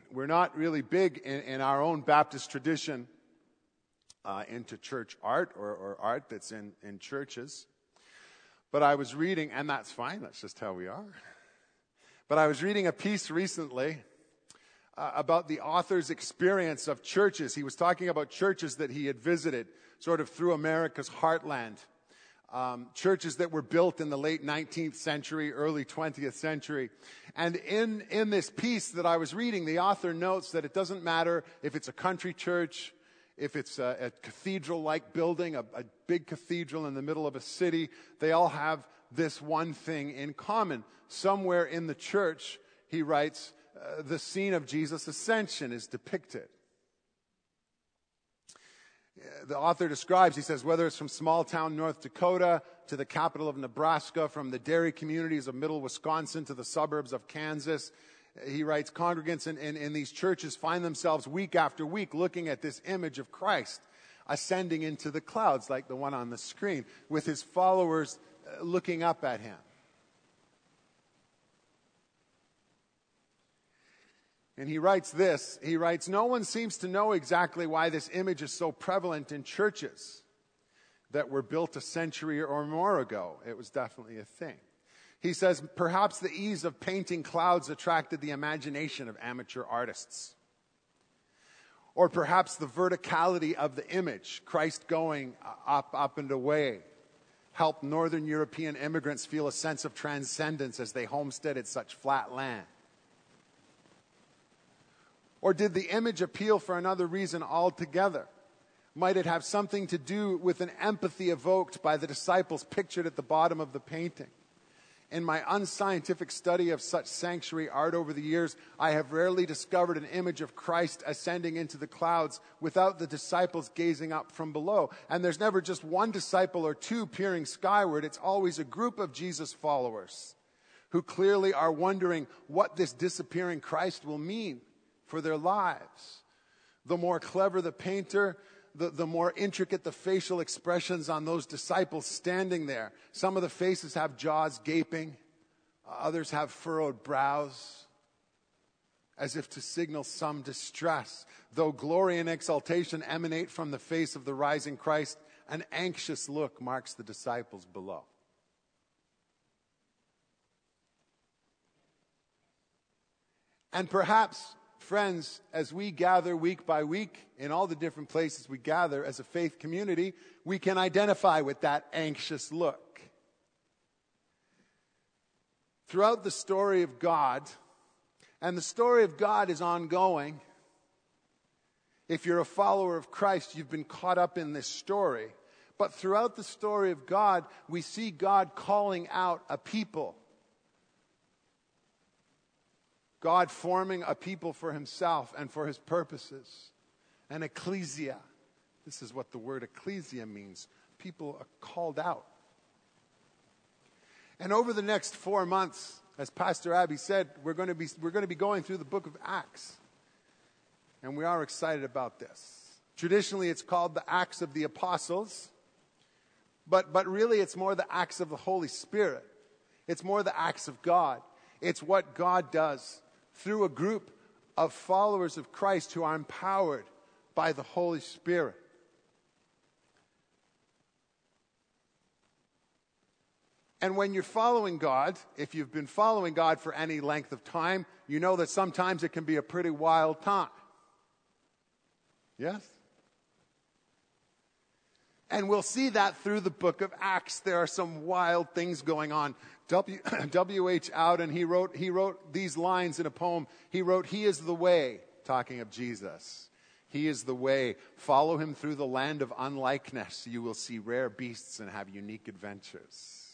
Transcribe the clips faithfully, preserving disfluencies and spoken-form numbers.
we're not really big in, in our own Baptist tradition uh, into church art or, or art that's in, in churches. But I was reading, and that's fine, that's just how we are. But I was reading a piece recently uh, about the author's experience of churches. He was talking about churches that he had visited, sort of through America's heartland. Um, churches that were built in the late nineteenth century, early twentieth century. And in, in this piece that I was reading, the author notes that it doesn't matter if it's a country church, if it's a, a cathedral-like building, a, a big cathedral in the middle of a city, they all have this one thing in common. Somewhere in the church, he writes, uh, the scene of Jesus' ascension is depicted. The author describes, he says, whether it's from small town North Dakota to the capital of Nebraska, from the dairy communities of middle Wisconsin to the suburbs of Kansas, he writes, congregants in, in, in these churches find themselves week after week looking at this image of Christ ascending into the clouds, like the one on the screen, with his followers uh, looking up at him. And he writes this, he writes, no one seems to know exactly why this image is so prevalent in churches that were built a century or more ago. It was definitely a thing. He says, perhaps the ease of painting clouds attracted the imagination of amateur artists. Or perhaps the verticality of the image, Christ going up, up and away, helped Northern European immigrants feel a sense of transcendence as they homesteaded such flat land. Or did the image appeal for another reason altogether? Might it have something to do with an empathy evoked by the disciples pictured at the bottom of the painting? In my unscientific study of such sanctuary art over the years, I have rarely discovered an image of Christ ascending into the clouds without the disciples gazing up from below. And there's never just one disciple or two peering skyward. It's always a group of Jesus followers who clearly are wondering what this disappearing Christ will mean for their lives. The more clever the painter, the, the more intricate the facial expressions on those disciples standing there. Some of the faces have jaws gaping. Others have furrowed brows, as if to signal some distress. Though glory and exaltation emanate from the face of the rising Christ, an anxious look marks the disciples below. And perhaps, friends, as we gather week by week in all the different places we gather as a faith community, we can identify with that anxious look. Throughout the story of God, and the story of God is ongoing. If you're a follower of Christ, you've been caught up in this story. But throughout the story of God, we see God calling out a people. God forming a people for himself and for his purposes. An ecclesia. This is what the word ecclesia means. People are called out. And over the next four months, as Pastor Abby said, we're going to be, we're going to be going through the book of Acts. And we are excited about this. Traditionally, it's called the Acts of the Apostles. But, but really, it's more the Acts of the Holy Spirit. It's more the Acts of God. It's what God does through a group of followers of Christ who are empowered by the Holy Spirit. And when you're following God, if you've been following God for any length of time, you know that sometimes it can be a pretty wild time. Yes? And we'll see that through the book of Acts. There are some wild things going on. W. W H Auden, he wrote, he wrote these lines in a poem. He wrote, "He is the way," talking of Jesus. "He is the way. Follow him through the land of unlikeness. You will see rare beasts and have unique adventures."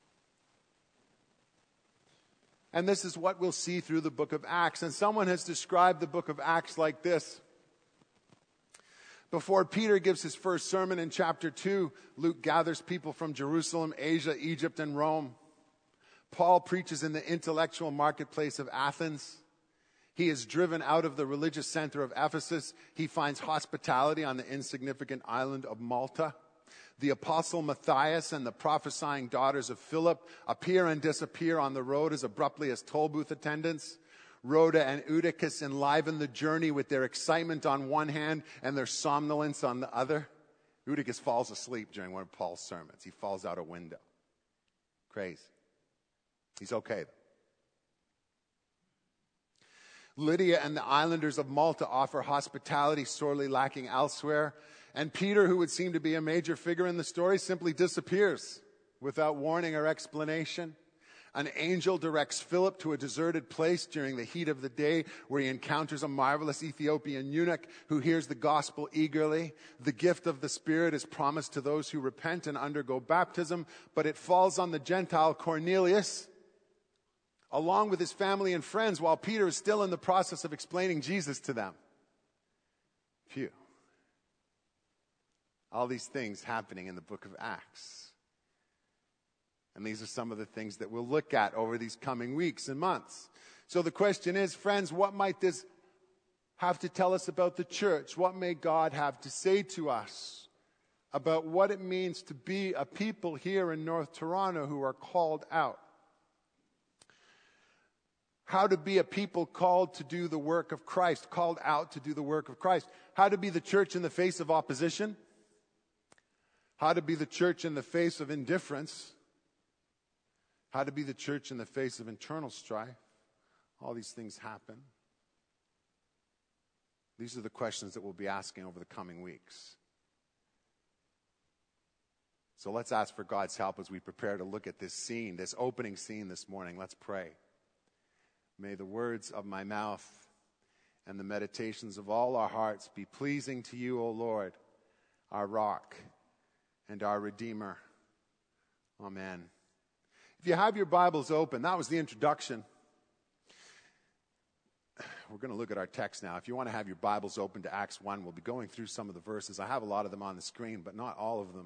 And this is what we'll see through the book of Acts. And someone has described the book of Acts like this. Before Peter gives his first sermon in chapter two, Luke gathers people from Jerusalem, Asia, Egypt, and Rome. Paul preaches in the intellectual marketplace of Athens. He is driven out of the religious center of Ephesus. He finds hospitality on the insignificant island of Malta. The apostle Matthias and the prophesying daughters of Philip appear and disappear on the road as abruptly as toll booth attendants. Rhoda and Eutychus enliven the journey with their excitement on one hand and their somnolence on the other. Eutychus falls asleep during one of Paul's sermons. He falls out a window. Crazy. He's okay, though. Lydia and the islanders of Malta offer hospitality sorely lacking elsewhere. And Peter, who would seem to be a major figure in the story, simply disappears without warning or explanation. An angel directs Philip to a deserted place during the heat of the day where he encounters a marvelous Ethiopian eunuch who hears the gospel eagerly. The gift of the Spirit is promised to those who repent and undergo baptism, but it falls on the Gentile Cornelius, along with his family and friends, while Peter is still in the process of explaining Jesus to them. Phew. All these things happening in the book of Acts. And these are some of the things that we'll look at over these coming weeks and months. So the question is, friends, what might this have to tell us about the church? What may God have to say to us about what it means to be a people here in North Toronto who are called out? How to be a people called to do the work of Christ, called out to do the work of Christ. How to be the church in the face of opposition. How to be the church in the face of indifference. How to be the church in the face of internal strife. All these things happen. These are the questions that we'll be asking over the coming weeks. So let's ask for God's help as we prepare to look at this scene, this opening scene this morning. Let's pray. May the words of my mouth and the meditations of all our hearts be pleasing to you, O Lord, our rock and our Redeemer. Amen. If you have your Bibles open, that was the introduction. We're going to look at our text now. If you want to have your Bibles open to Acts one, we'll be going through some of the verses. I have a lot of them on the screen, but not all of them.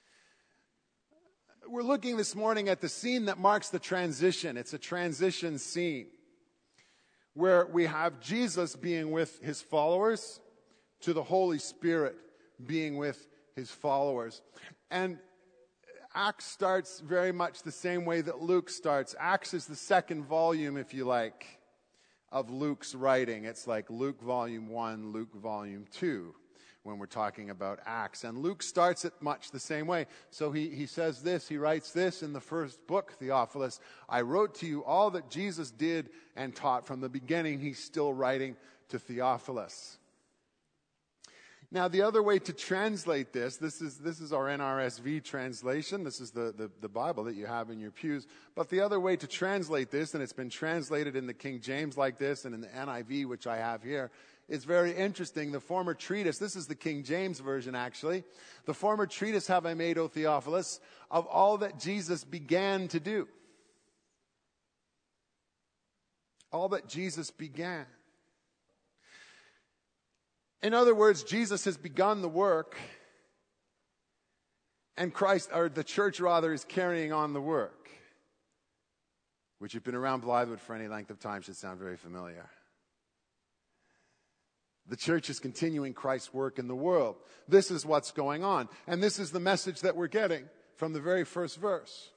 We're looking this morning at the scene that marks the transition. It's a transition scene where we have Jesus being with his followers to the Holy Spirit being with his followers. And Acts starts very much the same way that Luke starts. Acts is the second volume, if you like, of Luke's writing. It's like Luke volume one, Luke volume two, when we're talking about Acts. And Luke starts it much the same way. So he, he says this, he writes this in the first book, Theophilus. I wrote to you all that Jesus did and taught from the beginning. He's still writing to Theophilus. Now, the other way to translate this, this is this is our N R S V translation. This is the, the, the Bible that you have in your pews. But the other way to translate this, and it's been translated in the King James like this and in the N I V, which I have here, is very interesting. The former treatise, this is the King James version actually. The former treatise have I made, O Theophilus, of all that Jesus began to do. All that Jesus began. In other words, Jesus has begun the work, and Christ, or the church rather, is carrying on the work. Which, if you've been around Blythewood for any length of time, should sound very familiar. The church is continuing Christ's work in the world. This is what's going on. And this is the message that we're getting from the very first verse.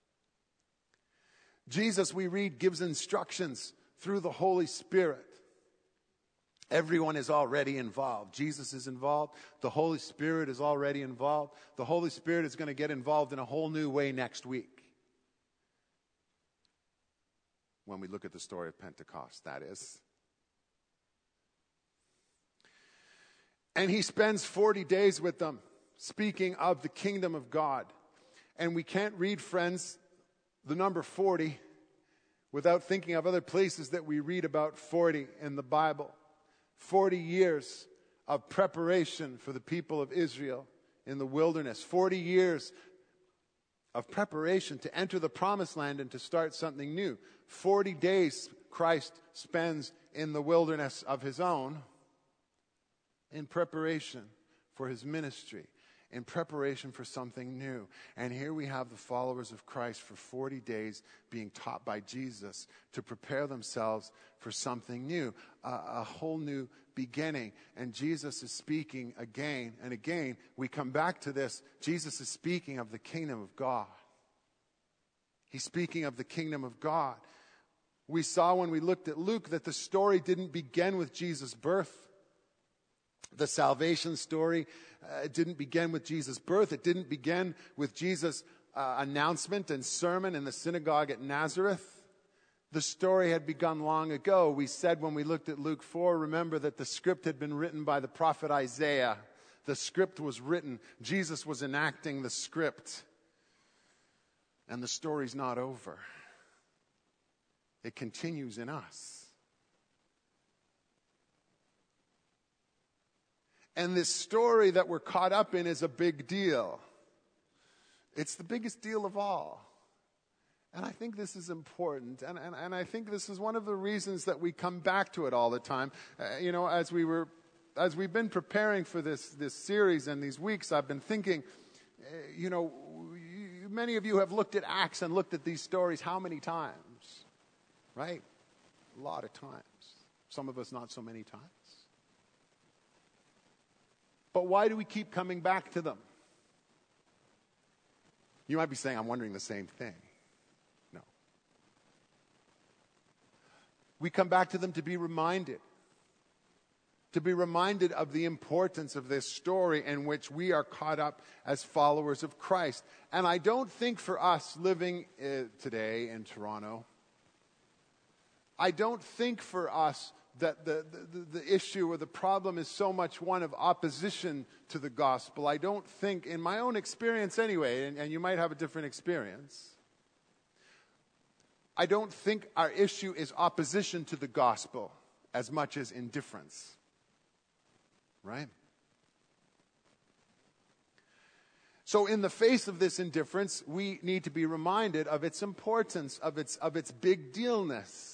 Jesus, we read, gives instructions through the Holy Spirit. Everyone is already involved. Jesus is involved. The Holy Spirit is already involved. The Holy Spirit is going to get involved in a whole new way next week. When we look at the story of Pentecost, that is. And he spends forty days with them, speaking of the kingdom of God. And we can't read, friends, the number forty without thinking of other places that we read about forty in the Bible. forty years of preparation for the people of Israel in the wilderness. forty years of preparation to enter the promised land and to start something new. forty days Christ spends in the wilderness of his own in preparation for his ministry, in preparation for something new. And here we have the followers of Christ for forty days being taught by Jesus to prepare themselves for something new, a, a whole new beginning. And Jesus is speaking again and again. We come back to this. Jesus is speaking of the kingdom of God. He's speaking of the kingdom of God. We saw when we looked at Luke that the story didn't begin with Jesus' birth. The salvation story uh, didn't begin with Jesus' birth. It didn't begin with Jesus' uh, announcement and sermon in the synagogue at Nazareth. The story had begun long ago. We said when we looked at Luke four, remember that the script had been written by the prophet Isaiah. The script was written. Jesus was enacting the script. And the story's not over. It continues in us. And this story that we're caught up in is a big deal. It's the biggest deal of all. And I think this is important. And, and, and I think this is one of the reasons that we come back to it all the time. Uh, you know, as we were, as we've been preparing for this, this series and these weeks, I've been thinking, uh, you know, you, many of you have looked at Acts and looked at these stories how many times? Right? A lot of times. Some of us not so many times. But why do we keep coming back to them? You might be saying, I'm wondering the same thing. No. We come back to them to be reminded. To be reminded of the importance of this story in which we are caught up as followers of Christ. And I don't think for us living uh, today in Toronto, I don't think for us that the, the, the issue or the problem is so much one of opposition to the gospel. I don't think, in my own experience anyway, and, and you might have a different experience, I don't think our issue is opposition to the gospel as much as indifference. Right? So in the face of this indifference, we need to be reminded of its importance, of its, of its big dealness.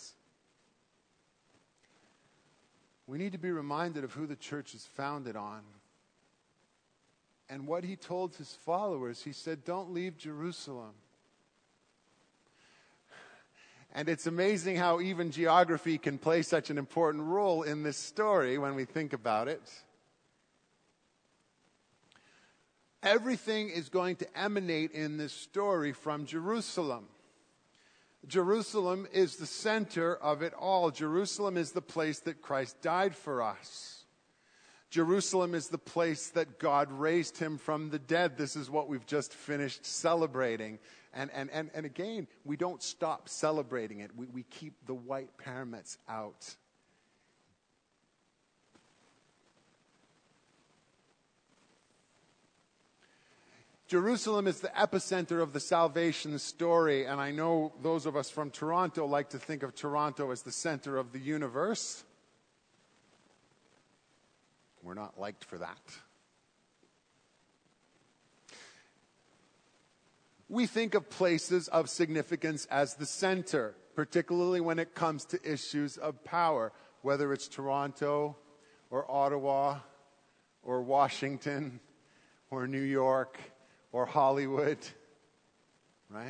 We need to be reminded of who the church is founded on. And what he told his followers, he said, don't leave Jerusalem. And it's amazing how even geography can play such an important role in this story when we think about it. Everything is going to emanate in this story from Jerusalem. Jerusalem is the center of it all. Jerusalem is the place that Christ died for us. Jerusalem is the place that God raised him from the dead. This is what we've just finished celebrating. And, and, and, and again, we don't stop celebrating it. We, we keep the white pyramids out. Jerusalem is the epicenter of the salvation story, and I know those of us from Toronto like to think of Toronto as the center of the universe. We're not liked for that. We think of places of significance as the center, particularly when it comes to issues of power, whether it's Toronto or Ottawa or Washington or New York or Hollywood, right?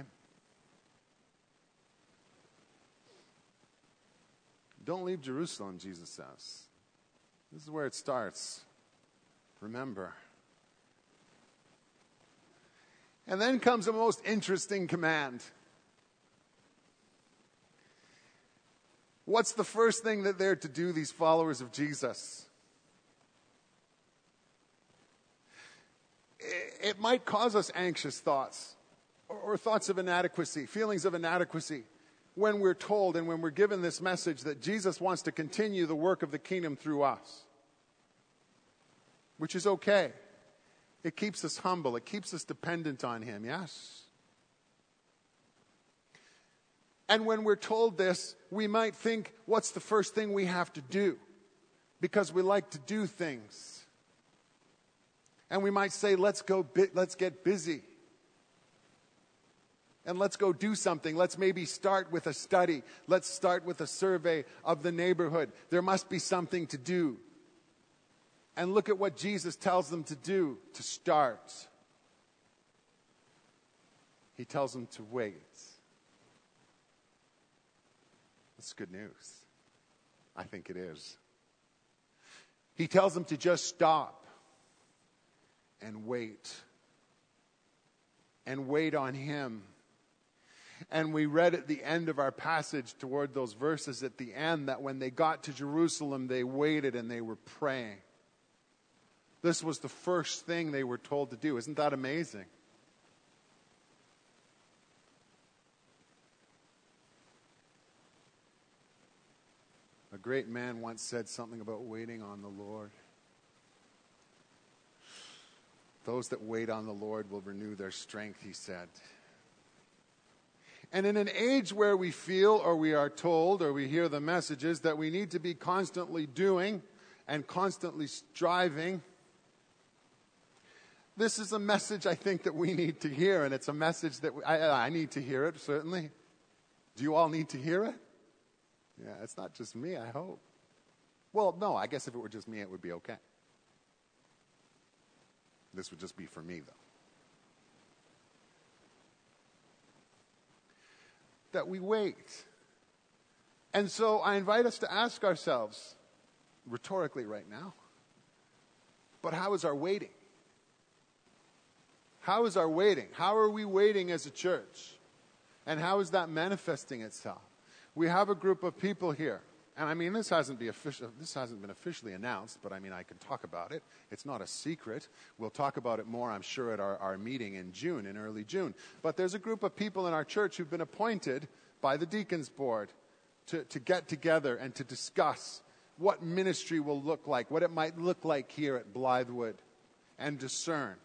Don't leave Jerusalem, Jesus says. This is where it starts. Remember. And then comes a most interesting command. What's the first thing that they're to do, these followers of Jesus? It might cause us anxious thoughts or thoughts of inadequacy, feelings of inadequacy when we're told and when we're given this message that Jesus wants to continue the work of the kingdom through us, which is okay. It keeps us humble. It keeps us dependent on him, yes? And when we're told this, we might think, what's the first thing we have to do? Because we like to do things. And we might say, let's go, let's get busy. And let's go do something. Let's maybe start with a study. Let's start with a survey of the neighborhood. There must be something to do. And look at what Jesus tells them to do to start. He tells them to wait. That's good news. I think it is. He tells them to just stop. And wait. And wait on him. And we read at the end of our passage toward those verses at the end that when they got to Jerusalem, they waited and they were praying. This was the first thing they were told to do. Isn't that amazing? A great man once said something about waiting on the Lord. Those that wait on the Lord will renew their strength, he said. And in an age where we feel or we are told or we hear the messages that we need to be constantly doing and constantly striving, this is a message I think that we need to hear, and it's a message that we, I, I need to hear it, certainly. Do you all need to hear it? Yeah, it's not just me, I hope. Well, no, I guess if it were just me, it would be okay. This would just be for me, though. That we wait. And so I invite us to ask ourselves, rhetorically right now, but how is our waiting? How is our waiting? How are we waiting as a church? And how is that manifesting itself? We have a group of people here. And I mean, this hasn't, be official, this hasn't been officially announced, but I mean, I can talk about it. It's not a secret. We'll talk about it more, I'm sure, at our, our meeting in June, in early June. But there's a group of people in our church who've been appointed by the Deacons Board to, to get together and to discuss what ministry will look like, what it might look like here at Blythewood, and discern.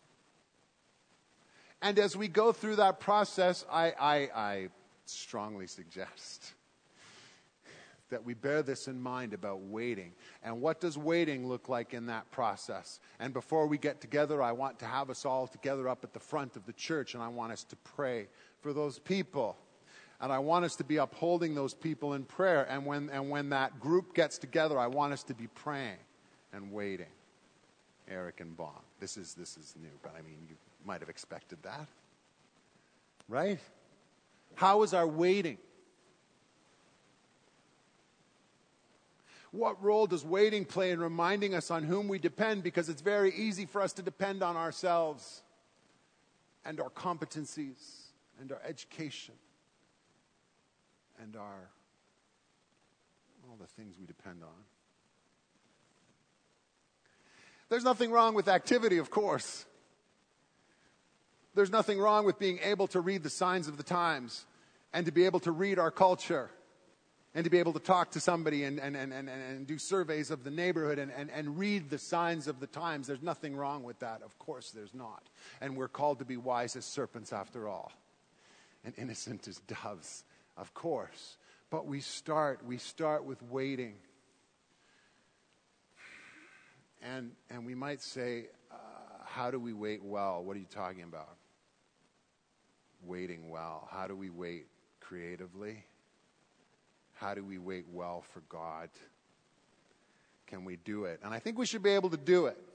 And as we go through that process, I, I, I strongly suggest that we bear this in mind about waiting. And what does waiting look like in that process? And before we get together, I want to have us all together up at the front of the church, and I want us to pray for those people. And I want us to be upholding those people in prayer. And when, and when that group gets together, I want us to be praying and waiting. Eric and Bob. This is, this is new, but I mean, you might have expected that. Right? How is our waiting? What role does waiting play in reminding us on whom we depend? Because it's very easy for us to depend on ourselves and our competencies and our education and our, all the things we depend on. There's nothing wrong with activity, of course. There's nothing wrong with being able to read the signs of the times and to be able to read our culture and to be able to talk to somebody and, and, and, and, and do surveys of the neighborhood and, and, and read the signs of the times. There's nothing wrong with that. Of course there's not. And we're called to be wise as serpents after all and innocent as doves, of course. But we start, we start with waiting. And, and we might say, uh, how do we wait well? What are you talking about? Waiting well. How do we wait creatively? How do we wait well for God? Can we do it? And I think we should be able to do it.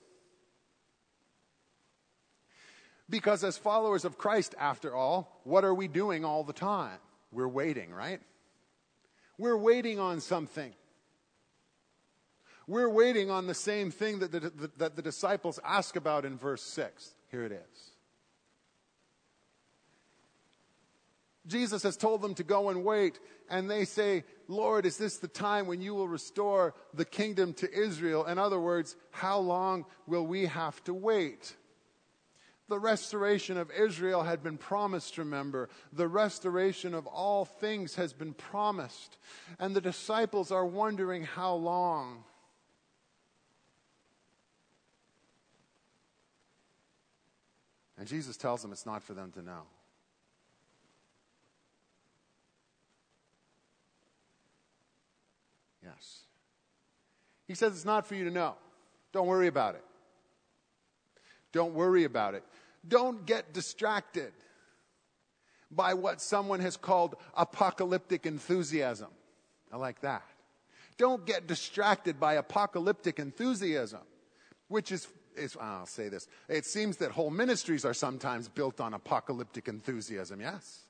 Because as followers of Christ, after all, what are we doing all the time? We're waiting, right? We're waiting on something. We're waiting on the same thing that the, that the disciples ask about in verse six. Here it is. Jesus has told them to go and wait, and they say, Lord, is this the time when you will restore the kingdom to Israel? In other words, how long will we have to wait? The restoration of Israel had been promised, remember. The restoration of all things has been promised. And the disciples are wondering how long. And Jesus tells them it's not for them to know. Yes. He says it's not for you to know. Don't worry about it. Don't worry about it. Don't get distracted by what someone has called apocalyptic enthusiasm. I like that. Don't get distracted by apocalyptic enthusiasm, which is, is I'll say this. It seems that whole ministries are sometimes built on apocalyptic enthusiasm, yes?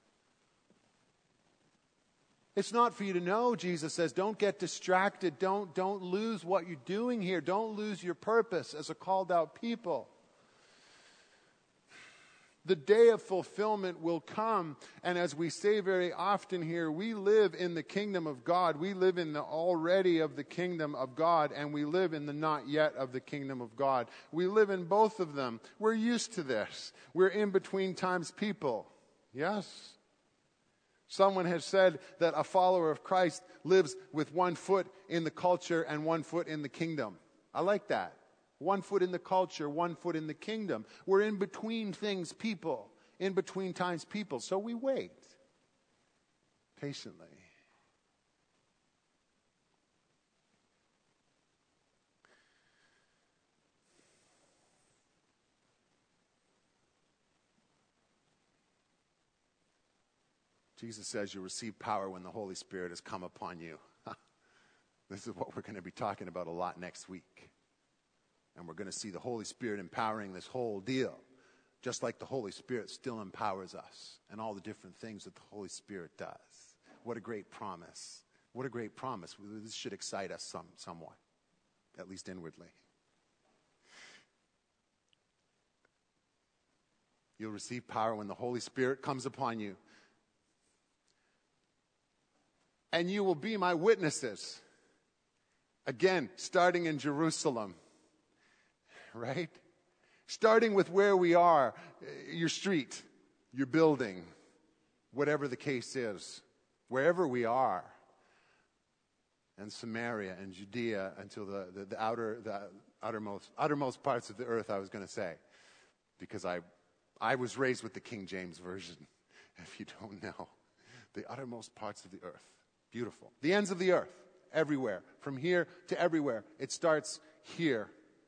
It's not for you to know, Jesus says. Don't get distracted. Don't, don't lose what you're doing here. Don't lose your purpose as a called out people. The day of fulfillment will come. And as we say very often here, we live in the kingdom of God. We live in the already of the kingdom of God, and we live in the not yet of the kingdom of God. We live in both of them. We're used to this. We're in between times people. Yes? Someone has said that a follower of Christ lives with one foot in the culture and one foot in the kingdom. I like that. One foot in the culture, one foot in the kingdom. We're in between things people, in between times people. So we wait patiently. Jesus says you'll receive power when the Holy Spirit has come upon you. This is what we're going to be talking about a lot next week. And we're going to see the Holy Spirit empowering this whole deal. Just like the Holy Spirit still empowers us and all the different things that the Holy Spirit does. What a great promise. What a great promise. This should excite us some, somewhat, at least inwardly. You'll receive power when the Holy Spirit comes upon you. And you will be my witnesses. Again, starting in Jerusalem. Right? Starting with where we are, your street, your building, whatever the case is, wherever we are. And Samaria and Judea until the, the, the outer, the outermost, outermost parts of the earth, I was going to say. Because I, I was raised with the King James Version, if you don't know. The uttermost parts of the earth. Beautiful. The ends of the earth, everywhere. From here to everywhere. It starts here.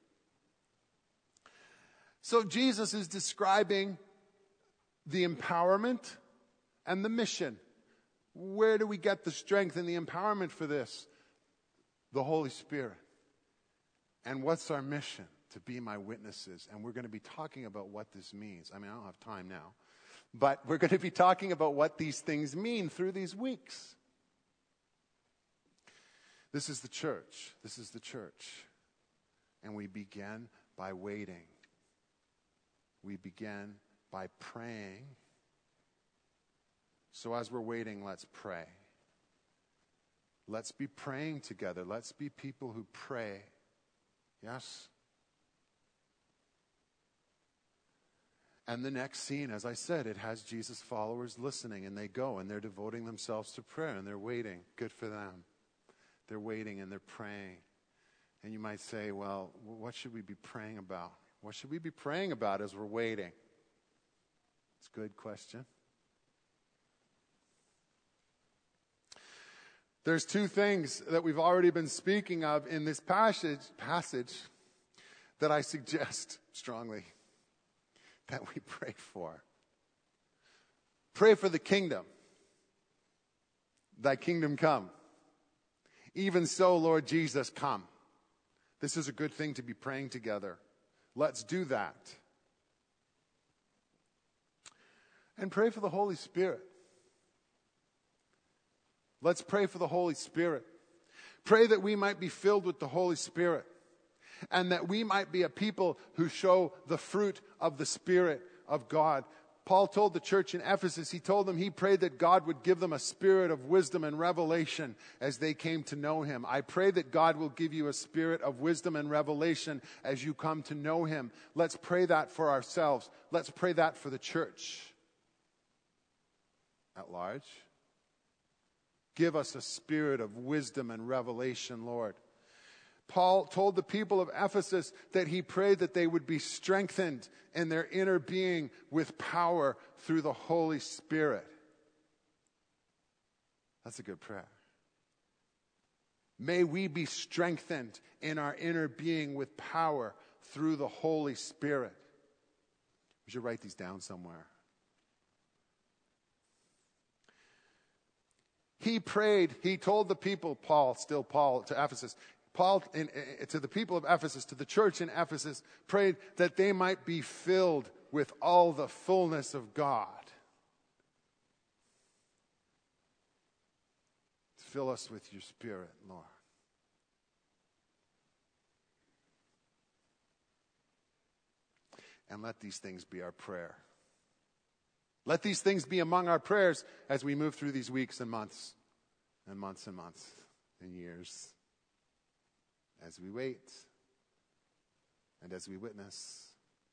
So Jesus is describing the empowerment and the mission. Where do we get the strength and the empowerment for this? The Holy Spirit. And what's our mission? To be my witnesses. And we're going to be talking about what this means. I mean, I don't have time now. But we're going to be talking about what these things mean through these weeks. This is the church. This is the church. And we begin by waiting. We begin by praying. So as we're waiting, let's pray. Let's be praying together. Let's be people who pray. Yes? And the next scene, as I said, it has Jesus' followers listening, and they go, and they're devoting themselves to prayer, and they're waiting. Good for them. They're waiting and they're praying. And you might say, well, what should we be praying about? What should we be praying about as we're waiting? It's a good question. There's two things that we've already been speaking of in this passage, passage that I suggest strongly that we pray for. Pray for the kingdom. Thy kingdom come. Even so, Lord Jesus, come. This is a good thing to be praying together. Let's do that. And pray for the Holy Spirit. Let's pray for the Holy Spirit. Pray that we might be filled with the Holy Spirit. And that we might be a people who show the fruit of the Spirit of God. Paul told the church in Ephesus, he told them he prayed that God would give them a spirit of wisdom and revelation as they came to know him. I pray that God will give you a spirit of wisdom and revelation as you come to know him. Let's pray that for ourselves. Let's pray that for the church at large. Give us a spirit of wisdom and revelation, Lord. Paul told the people of Ephesus that he prayed that they would be strengthened in their inner being with power through the Holy Spirit. That's a good prayer. May we be strengthened in our inner being with power through the Holy Spirit. We should write these down somewhere. He prayed, he told the people, Paul, still Paul, to Ephesus, Paul, in, in, to the people of Ephesus, to the church in Ephesus, prayed that they might be filled with all the fullness of God. Fill us with your Spirit, Lord. And let these things be our prayer. Let these things be among our prayers as we move through these weeks and months and months and months and years, as we wait and as we witness.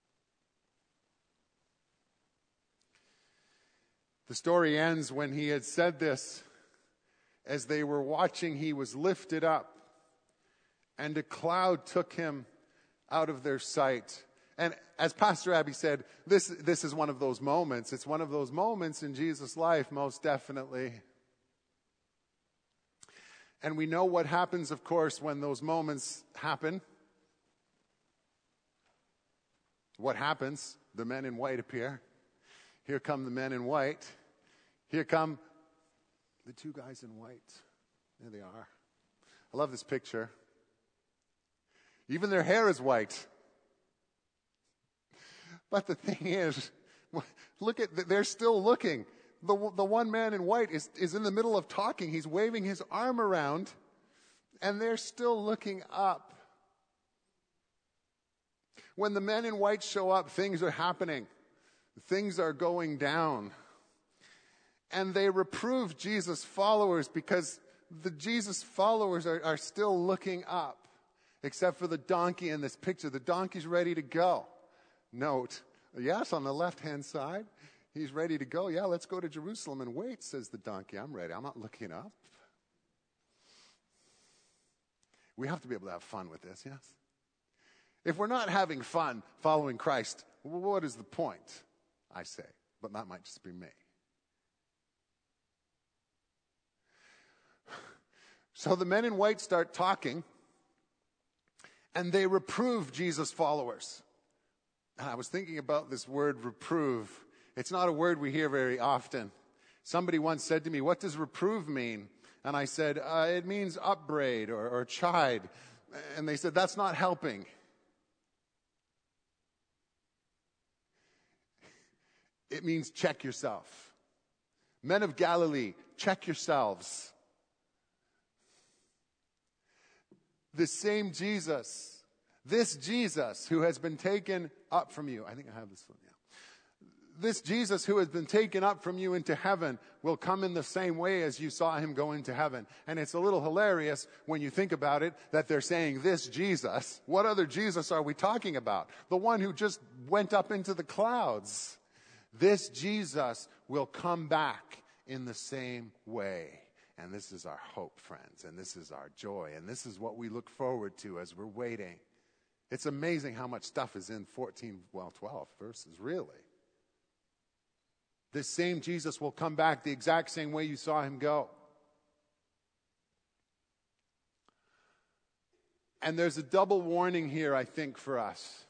The story ends when he had said this. As they were watching, he was lifted up, and a cloud took him out of their sight. And as Pastor Abby said, this, this is one of those moments. It's one of those moments in Jesus' life, most definitely. And we know what happens, of course, when those moments happen. What happens? The men in white appear. Here come the men in white. Here come the two guys in white. There they are. I love this picture. Even their hair is white. But the thing is, look at, they're still looking. The, the one man in white is, is in the middle of talking. He's waving his arm around, and they're still looking up. When the men in white show up, things are happening. Things are going down. And they reprove Jesus' followers because the Jesus followers are, are still looking up, except for the donkey in this picture. The donkey's ready to go. Note, yes, on the left-hand side, he's ready to go. Yeah, let's go to Jerusalem and wait, says the donkey. I'm ready. I'm not looking up. We have to be able to have fun with this, yes? If we're not having fun following Christ, what is the point, I say? But that might just be me. So the men in white start talking, and they reprove Jesus' followers. And I was thinking about this word reprove. It's not a word we hear very often. Somebody once said to me, what does reprove mean? And I said, uh, it means upbraid or, or chide. And they said, that's not helping. It means check yourself. Men of Galilee, check yourselves. The same Jesus, this Jesus who has been taken up from you. I think I have this one, yeah. This Jesus who has been taken up from you into heaven will come in the same way as you saw him go into heaven. And it's a little hilarious when you think about it that they're saying this Jesus. What other Jesus are we talking about? The one who just went up into the clouds. This Jesus will come back in the same way. And this is our hope, friends, and this is our joy, and this is what we look forward to as we're waiting. It's amazing how much stuff is in fourteen, well, twelve verses, really. This same Jesus will come back the exact same way you saw him go. And there's a double warning here, I think, for us.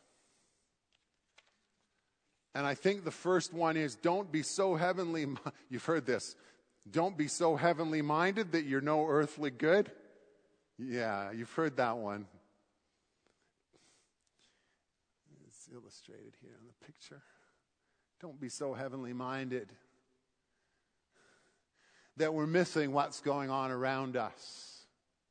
And I think the first one is, don't be so heavenly, you've heard this, don't be so heavenly minded that you're no earthly good. Yeah, you've heard that one. It's illustrated here in the picture. Don't be so heavenly minded that we're missing what's going on around us.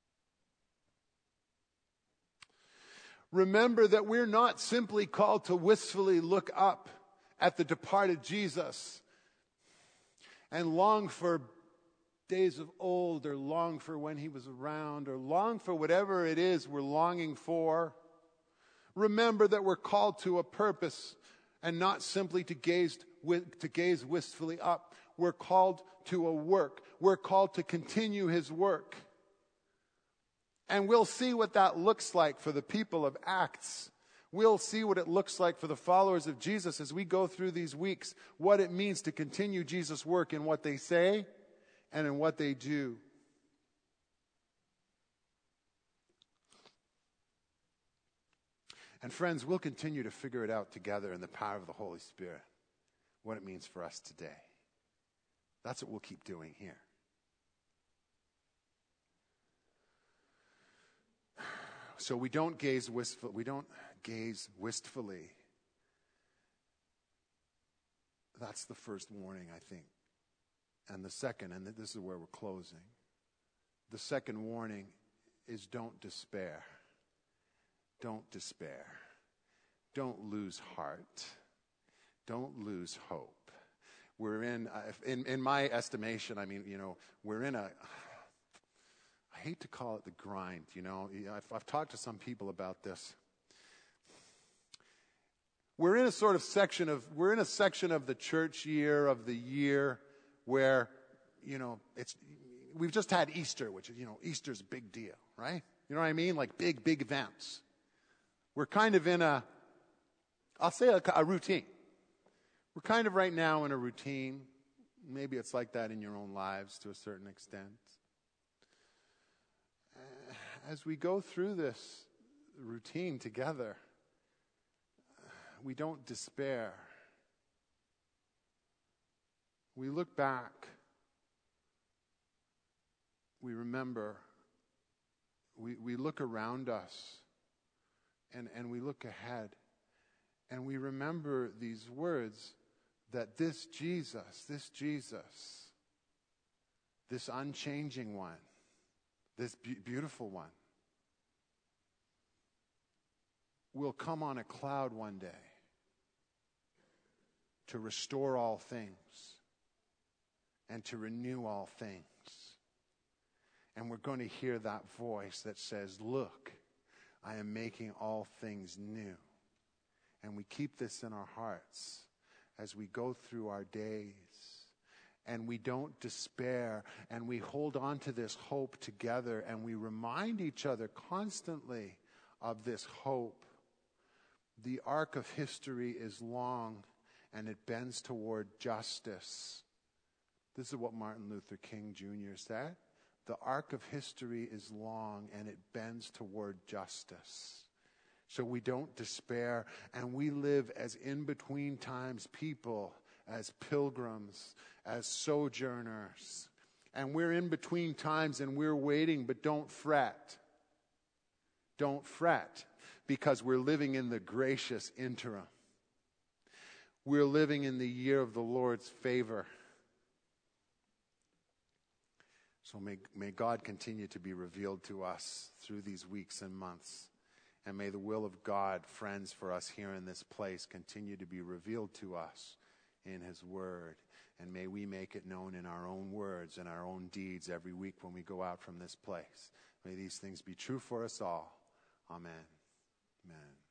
Remember that we're not simply called to wistfully look up at the departed Jesus and long for days of old, or long for when he was around, or long for whatever it is we're longing for. Remember that we're called to a purpose and not simply to gaze, to gaze wistfully up. We're called to a work. We're called to continue his work. And we'll see what that looks like for the people of Acts. We'll see what it looks like for the followers of Jesus as we go through these weeks, what it means to continue Jesus' work in what they say and in what they do. And friends, we'll continue to figure it out together in the power of the Holy Spirit, what it means for us today. That's what we'll keep doing here. So we don't gaze wistful, we don't gaze wistfully. That's the first warning, I think. And the second, and this is where we're closing. The second warning is don't despair. Don't despair. Don't lose heart. Don't lose hope. we're in, uh, in, in my estimation, I mean, you know, we're in a, I hate to call it the grind, you know. I've, I've talked to some people about this. We're in a sort of section of, we're in a section of the church year, of the year, where, you know, it's, we've just had Easter, which is, you know, Easter's a big deal, right? You know what I mean? Like big, big events. We're kind of in a, I'll say a, a routine. We're kind of right now in a routine. Maybe it's like that in your own lives to a certain extent. As we go through this routine together, we don't despair. We look back. We remember. We, we look around us and, and we look ahead. And we remember these words that this Jesus, this Jesus, this unchanging one, this be- beautiful one, will come on a cloud one day to restore all things and to renew all things. And we're going to hear that voice that says, look, I am making all things new. And we keep this in our hearts as we go through our days. And we don't despair, and we hold on to this hope together, and we remind each other constantly of this hope. The arc of history is long, and it bends toward justice. This is what Martin Luther King Junior said. The arc of history is long, and it bends toward justice. So we don't despair, and we live as in-between times people, as pilgrims, as sojourners. And we're in between times, and we're waiting, but don't fret. Don't fret, because we're living in the gracious interim. We're living in the year of the Lord's favor. So may, may God continue to be revealed to us through these weeks and months. And may the will of God, friends, for us here in this place continue to be revealed to us in His Word. And may we make it known in our own words and our own deeds every week when we go out from this place. May these things be true for us all. Amen. Amen.